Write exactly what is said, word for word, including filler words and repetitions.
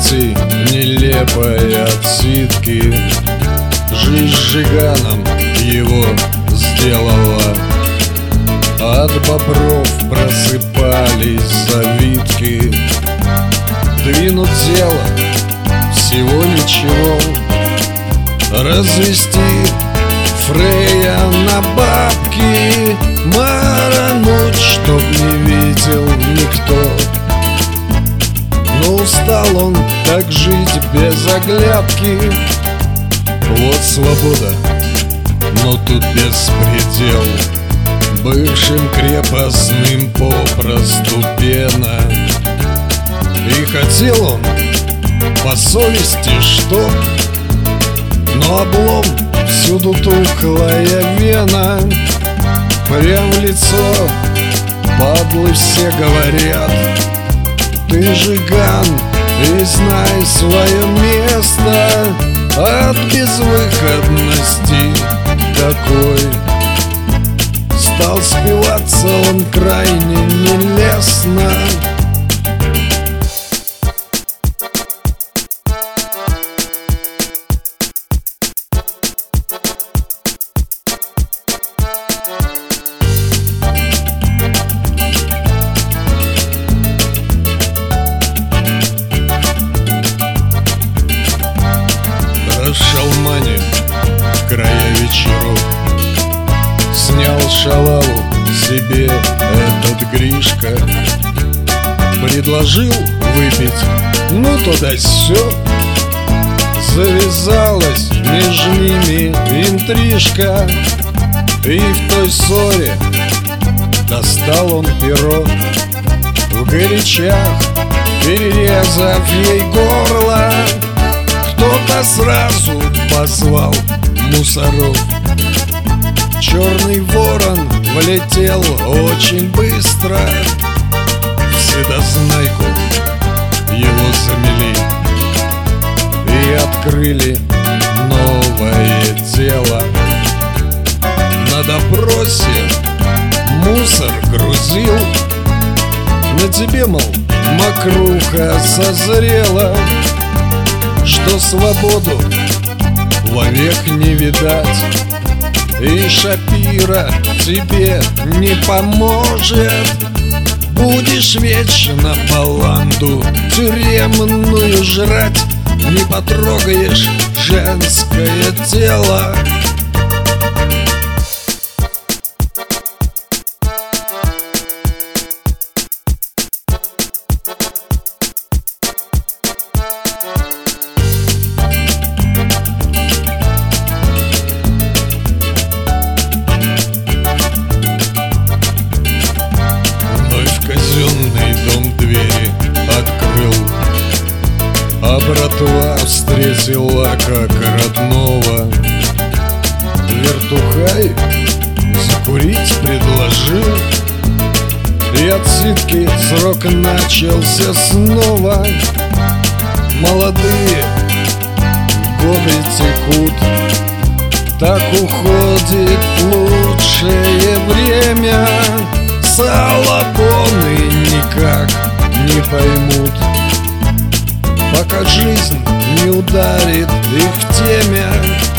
смерти нелепой отсидки. Жизнь жиганом его сделала. От бобров просыпались завитки. Двинуть дело всего ничего. Развести Фрея на бабки, марануть, чтоб не видел никто. Но устал он так жить без оглядки. Вот свобода, но тут беспредел. Бывшим крепостным попросту пена. И хотел он по совести чтоб, но облом всюду тухлая вена. Прям в лицо падлы все говорят: ты жиган и знай свое место. От безвыходности такой стал спиваться он крайне нелестно. В шалмане края вечеров снял шалаву себе этот Гришка. Предложил выпить, ну то да сё. Завязалась между ними интрижка. И в той ссоре достал он перо. В горячах перерезав ей горло, кто-то сразу позвал мусоров. Черный ворон влетел очень быстро. Вседознайку его замели и открыли новое дело. На допросе мусор грузил. На тебе, мол, мокруха созрела, что свободу вовек не видать. И Шапира тебе не поможет. Будешь вечно баланду тюремную жрать. Не потрогаешь женское тело. Дом двери открыл, а братва встретила как родного. Вертухай закурить предложил, и отсидки срок начался снова. Молодые годы текут, так уходит лучшее время. Салабоны никак не поймут, пока жизнь не ударит их в темя.